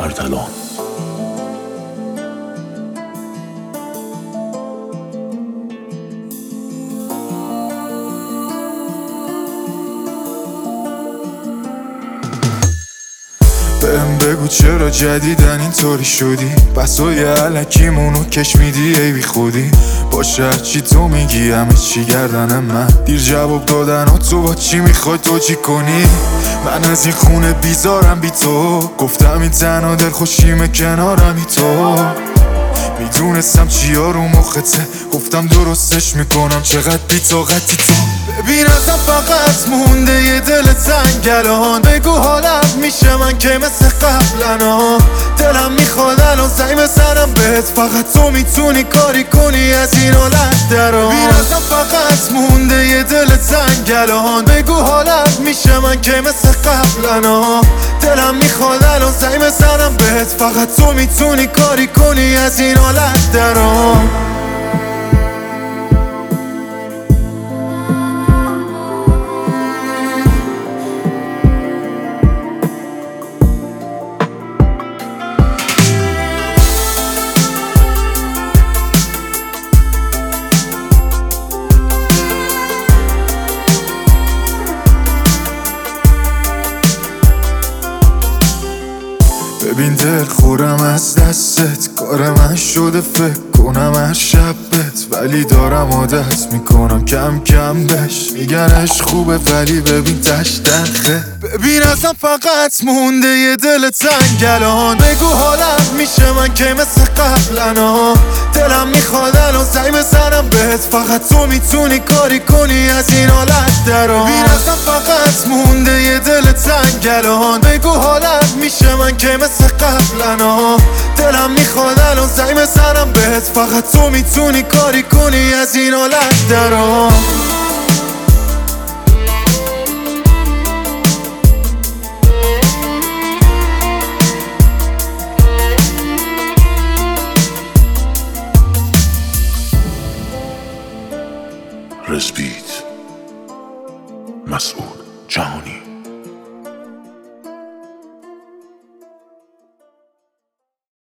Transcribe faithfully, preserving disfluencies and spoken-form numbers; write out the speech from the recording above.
اردلان. بهم بگو چرا جدیدن اینطوری شدی؟ بسای علکیمونو کش میدی ای بی خودی. باشه هرچی تو میگی همه چی گردن من. دیر جواب دادن ها تو با چی میخوای توجی کنی؟ من از این خونه بیزارم بی تو. گفتم این تنها دل خوشیمه کنارم بی تو. میدونستم چیا رو مخته، گفتم درستش میکنم چقدر بی‌طاقتی تو. ببین ازم فقط مونده یه دل تنگ الان. بگو حالم میشه من که مثل قبلنا. دلم میخواد الان زنگ بزنم بهت، فقط تو میتونی کاری کنی از این حالت درام. ببین ازم فقط مونده یه دل تنگ الان. بگو حالم میشه من که مثل قبلنا. دلم میخواد الان زنگ بزنم بهت، فقط تو میتونی کاری کنی از این حالت درام. ببین دل خورم از دستت، کار من شده فکر کنم هر شبت، ولی دارم عادت میکنم کم کم بهش. میگنش خوبه ولی ببین تش تنخه. ببین ازم فقط مونده یه دل تنگ الان. بگو حالم میشه من که مثل قبلنا. دلم میخواد الان زنگ بزنم بهت، فقط تو میتونی کاری کنی از این حالت درام. ببین ازم فقط مونده یه دل تنگ الان. بگو حالم میشه من که مثل قبلنا. دلم میخواد الان زنگ بزنم بهت، فقط تو میتونی کاری کنی از این حالت درام. رزبیت مسعود جهانی.